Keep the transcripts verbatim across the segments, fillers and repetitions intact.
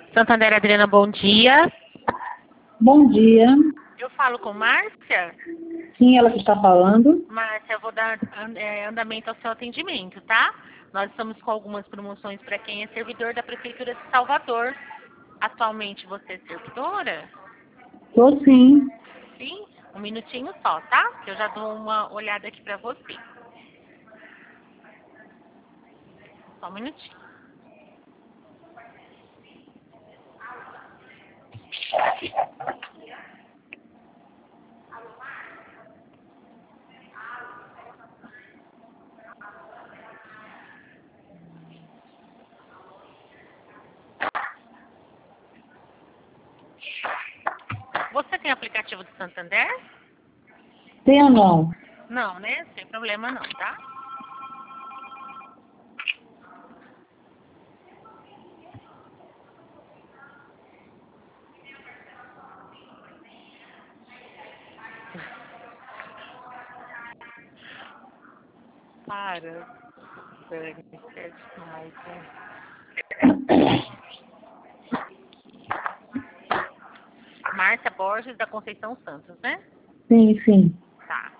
Santander, Adriana, bom dia. Bom dia. Eu falo com Márcia? Sim, ela que está falando. Márcia, eu vou dar é, andamento ao seu atendimento, tá? Nós estamos com algumas promoções para quem é servidor da Prefeitura de Salvador. Atualmente você é servidora? Estou sim. Sim? Um minutinho só, tá? Que eu já dou uma olhada aqui para você. Só um minutinho. Você tem aplicativo do Santander? Tem ou não? Não, né? Sem problema não, tá? Para. Peraí, é demais, né? Márcia Borges da Conceição Santos, né? Sim, sim. Tá.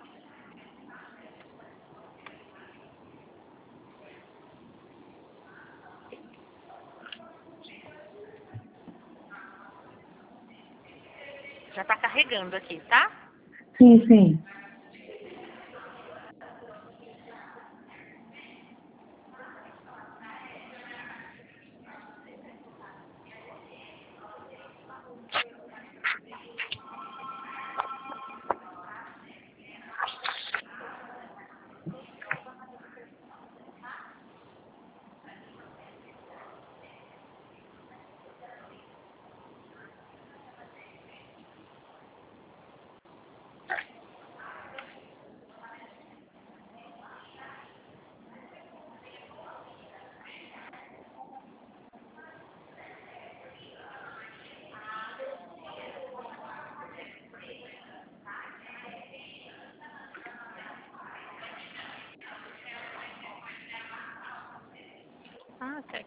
Já tá carregando aqui, tá? Sim, sim. Ah, ok.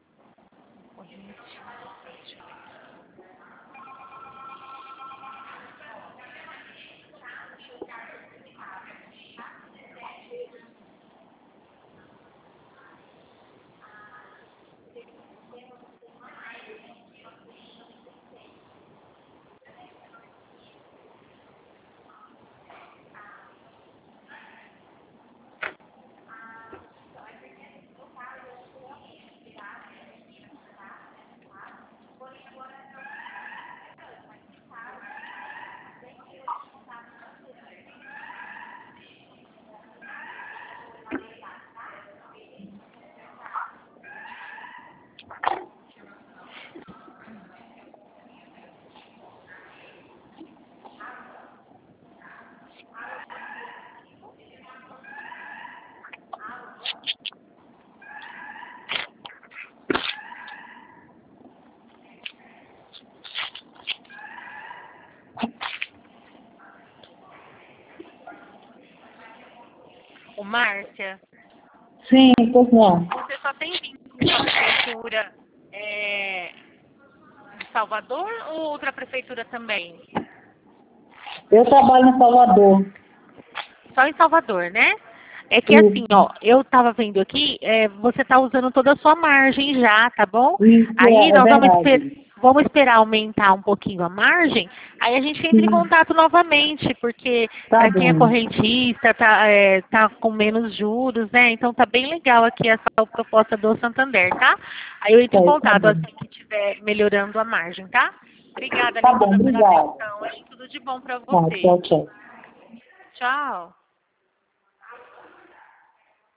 Ô, Márcia, Sim, pois não. você só tem vínculo com a prefeitura é, de Salvador ou outra prefeitura também? Eu trabalho em Salvador. Só em Salvador, né? É que Isso, assim, ó, eu tava vendo aqui, é, você tá usando toda a sua margem já, tá bom? isso Aí é, é nós vamos, esper verdade. vamos esperar aumentar um pouquinho a margem, aí a gente entra em Sim, contato novamente, porque tá para quem é bom. correntista, tá, é, tá com menos juros, né? Então tá bem legal aqui essa proposta do Santander, tá? Aí eu entro Tá, em tá contato bom. assim que estiver melhorando a margem, tá? Obrigada, Tá bom, Lindona, pela obrigada. atenção, hein? Tudo de bom para Tá, você. tchau, tchau. Tchau.